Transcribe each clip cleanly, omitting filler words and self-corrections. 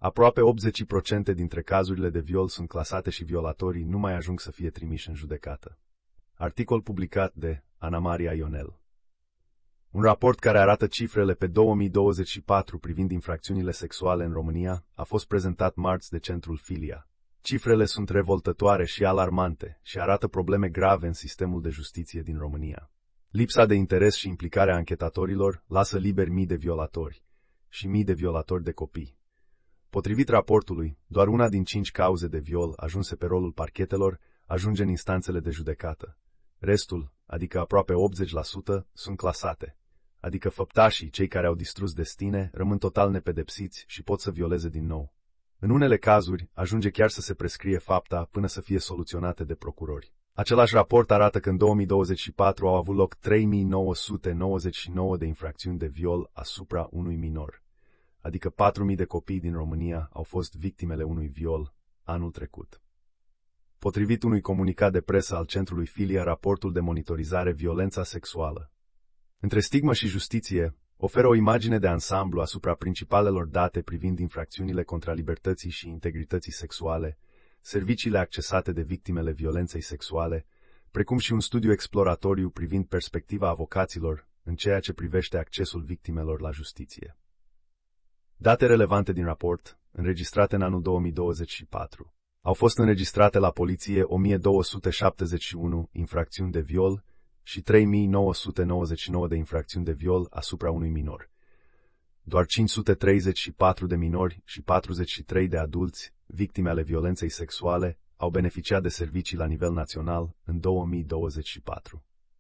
Aproape 80% dintre cazurile de viol sunt clasate și violatorii nu mai ajung să fie trimiși în judecată. Articol publicat de Ana Maria Ionel. Un raport care arată cifrele pe 2024 privind infracțiunile sexuale în România a fost prezentat marți de centrul Filia. Cifrele sunt revoltătoare și alarmante și arată probleme grave în sistemul de justiție din România. Lipsa de interes și implicarea anchetatorilor lasă liberi mii de violatori și mii de violatori de copii. Potrivit raportului, doar una din 5 cauze de viol ajunse pe rolul parchetelor ajunge în instanțele de judecată. Restul, adică aproape 80%, sunt clasate, adică făptașii, cei care au distrus destine, rămân total nepedepsiți și pot să violeze din nou. În unele cazuri, ajunge chiar să se prescrie fapta până să fie soluționate de procurori. Același raport arată că în 2024 au avut loc 3999 de infracțiuni de viol asupra unui minor, adică 4000 de copii din România au fost victimele unui viol anul trecut. Potrivit unui comunicat de presă al centrului Filia, raportul de monitorizare violența sexuală între stigmă și justiție oferă o imagine de ansamblu asupra principalelor date privind infracțiunile contra libertății și integrității sexuale, serviciile accesate de victimele violenței sexuale, precum și un studiu exploratoriu privind perspectiva avocaților în ceea ce privește accesul victimelor la justiție. Date relevante din raport, înregistrate în anul 2024. Au fost înregistrate la poliție 1271 infracțiuni de viol și 3999 de infracțiuni de viol asupra unui minor. Doar 534 de minori și 43 de adulți, victime ale violenței sexuale, au beneficiat de servicii la nivel național în 2024.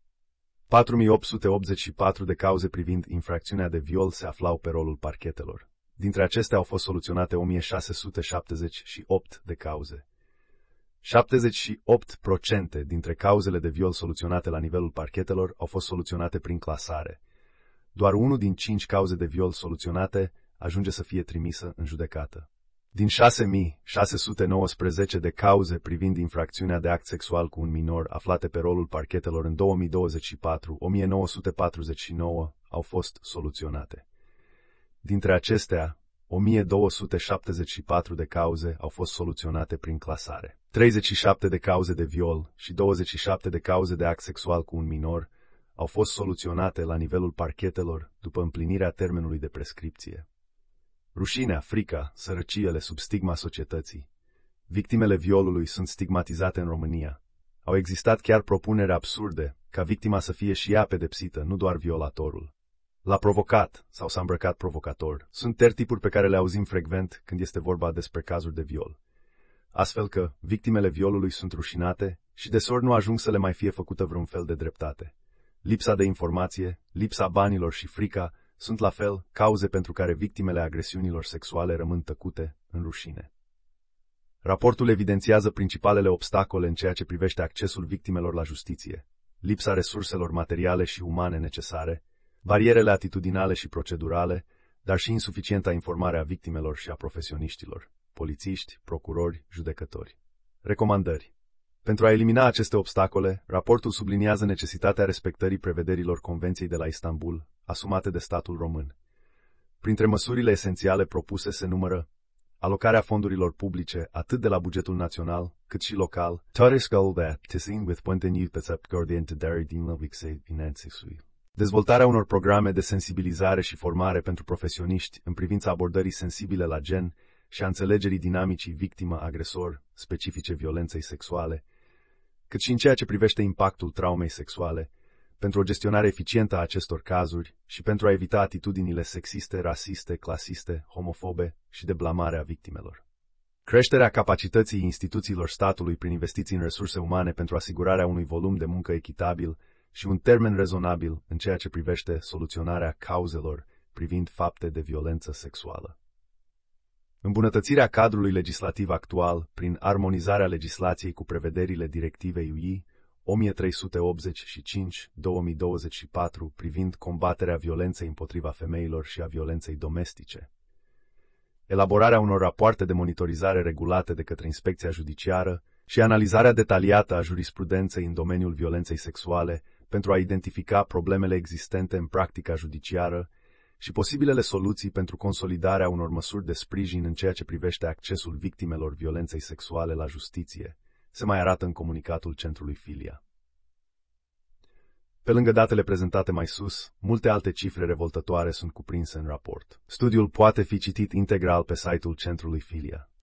4884 de cauze privind infracțiunea de viol se aflau pe rolul parchetelor. Dintre acestea au fost soluționate 1678 de cauze. 78% dintre cauzele de viol soluționate la nivelul parchetelor au fost soluționate prin clasare. Doar 1 din 5 cauze de viol soluționate ajunge să fie trimisă în judecată. Din 6619 de cauze privind infracțiunea de act sexual cu un minor aflate pe rolul parchetelor în 2024, 1949 au fost soluționate. Dintre acestea, 1274 de cauze au fost soluționate prin clasare. 37 de cauze de viol și 27 de cauze de act sexual cu un minor au fost soluționate la nivelul parchetelor după împlinirea termenului de prescripție. Rușinea, frica, sărăciile sub stigma societății. Victimele violului sunt stigmatizate în România. Au existat chiar propuneri absurde ca victima să fie și ea pedepsită, nu doar violatorul. L-a provocat sau s-a îmbrăcat provocator sunt tertipuri pe care le auzim frecvent când este vorba despre cazuri de viol. Astfel că victimele violului sunt rușinate și deseori nu ajung să le mai fie făcută vreun fel de dreptate. Lipsa de informație, lipsa banilor și frica sunt la fel cauze pentru care victimele agresiunilor sexuale rămân tăcute în rușine. Raportul evidențiază principalele obstacole în ceea ce privește accesul victimelor la justiție, lipsa resurselor materiale și umane necesare, barierele atitudinale și procedurale, dar și insuficienta informare a victimelor și a profesioniștilor, polițiști, procurori, judecători. Recomandări. Pentru a elimina aceste obstacole, raportul subliniază necesitatea respectării prevederilor Convenției de la Istanbul, asumate de statul român. Printre măsurile esențiale propuse se numără alocarea fondurilor publice atât de la bugetul național, cât și local, dezvoltarea unor programe de sensibilizare și formare pentru profesioniști în privința abordării sensibile la gen și a înțelegerii dinamicii victimă-agresor specifice violenței sexuale, cât și în ceea ce privește impactul traumei sexuale, pentru o gestionare eficientă a acestor cazuri și pentru a evita atitudinile sexiste, rasiste, clasiste, homofobe și de blamare a victimelor. Creșterea capacității instituțiilor statului prin investiții în resurse umane pentru asigurarea unui volum de muncă echitabil și un termen rezonabil în ceea ce privește soluționarea cauzelor privind fapte de violență sexuală. Îmbunătățirea cadrului legislativ actual prin armonizarea legislației cu prevederile directivei UE 1385/2024 privind combaterea violenței împotriva femeilor și a violenței domestice. Elaborarea unor rapoarte de monitorizare regulate de către Inspecția Judiciară și analizarea detaliată a jurisprudenței în domeniul violenței sexuale pentru a identifica problemele existente în practica judiciară și posibilele soluții pentru consolidarea unor măsuri de sprijin în ceea ce privește accesul victimelor violenței sexuale la justiție, se mai arată în comunicatul Centrului Filia. Pe lângă datele prezentate mai sus, multe alte cifre revoltătoare sunt cuprinse în raport. Studiul poate fi citit integral pe site-ul Centrului Filia.